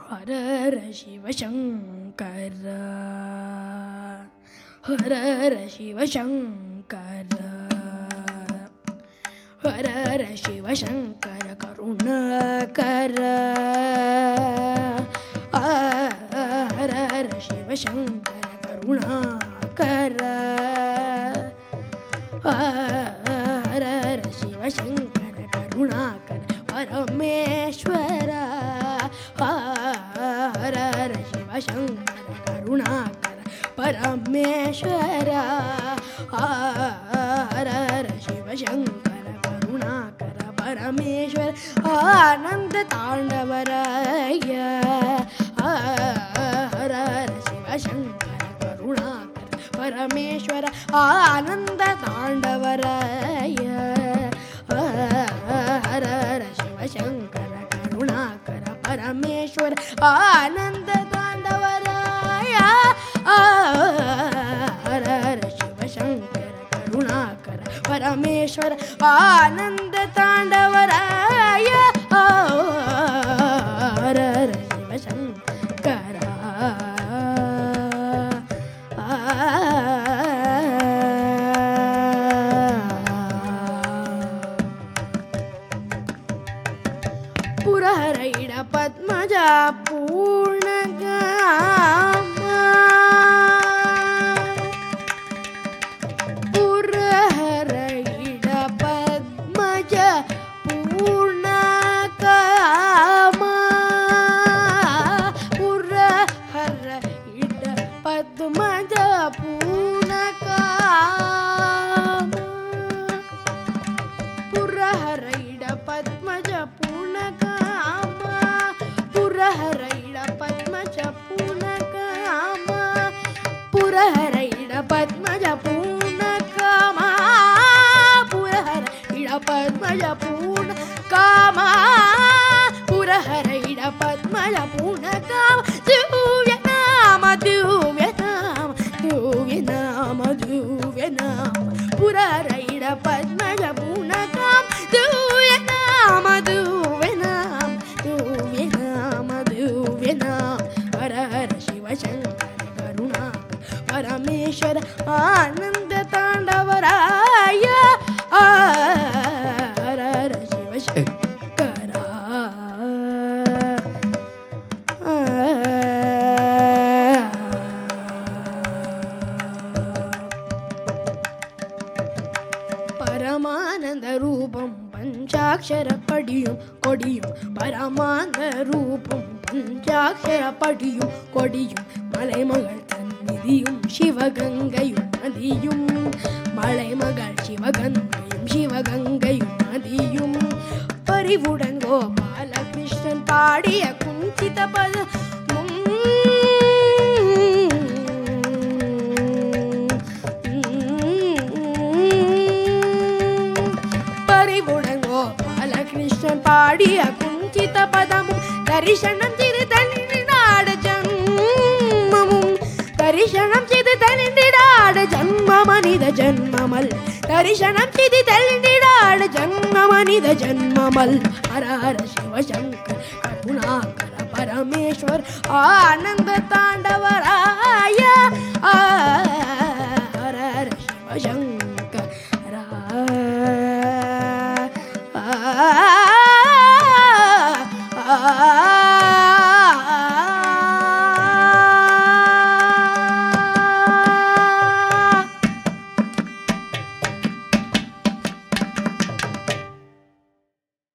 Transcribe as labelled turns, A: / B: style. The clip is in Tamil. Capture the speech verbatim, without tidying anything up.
A: ஹர ஹர சிவசங்கர ஹர ஹர சிவசங்கர ஹர ஹர சிவசங்கர கருணாகர ஹர ஹர சிவசங்கர கருணாகர ஹர ஹர சிவசங்கர கருணாகர பரமேஸ்வர ஹர ஹர சிவசங்கர கருணாகர பரமேஸ்வர ஹர ஹர சிவசங்கர கருணாகர பரமேஸ்வர ஆனந்த தாண்டவராய ஹர ஹர சிவசங்கர கருணாகர பரமேஸ்வர ஆனந்த தாண்டவராய ஹர ஹர சிவசங்கர கருணாகர பரமேஸ்வர ஆனந்த தாண்டவராய ஹர ஹர சிவசங்கர கருணாகர பரமேஸ்வர ஆனந்த தாண்டவராய ஹர ஹர சிவசங்கர புரஹரைட பத்மஜா பூர்ணகாமா புரஹரைட பத்மஜா பூர்ணகாமா புரஹரைட பத்மஜா பூர்ணகாமா புரஹரைட பத்மஜ பூர்ணகாமா புரஹரைட பத்மஜ பூர்ணகாமா புரஹரைட பத்மஜ பூர்ணகாமா புரஹரைட பத்மஜ பூர்ணகாமா புரஹரைட பத்மஜ பூர்ணகாமா திவ்ய நாம திவ்ய நாம திவ்ய நாம திவ்ய நாம புரஹரைட பத்மஜ பூர்ணகாமா திவ்ய நாம திவ்ய நாம திவ்ய நாம திவ்ய நாம ஹர ஹர சிவசங்கர கருணாகர பரமேஸ்வர ஆனந்த தாண்டவராய ஹர ஹர சிவசங்கர பரமானந்த ரூபம் பஞ்சாட்சர படியும் கொடியும் பரமானந்த ரூபம் பஞ்சாட்சர படியும் கொடியும் மலைமகள் தன்னிதியும் சிவகங்கையும் நதியும் மலைமகள் சிவகங்கையும் சிவகங்கையும் நதியும் பரிவுடன் கோபாலகிருஷ்ணன் பாடிய குஞ்சித பதமும் பரிவுடன் கோபாலகிருஷ்ணன் பாடிய குஞ்சித பதமும் தரிசனம் செய்து தனிநாட ஜன்மமும் தரிசனம் செய்து தனிநாட ஜன்ம மனித ஜன்மமல் தரிசனம் செய்து தனிநாட ஜன்ம மனித ஜன்மமல் ஹர ஹர சிவசங்கர கருணாகர பரமேஸ்வர் ஆனந்த தாண்டவர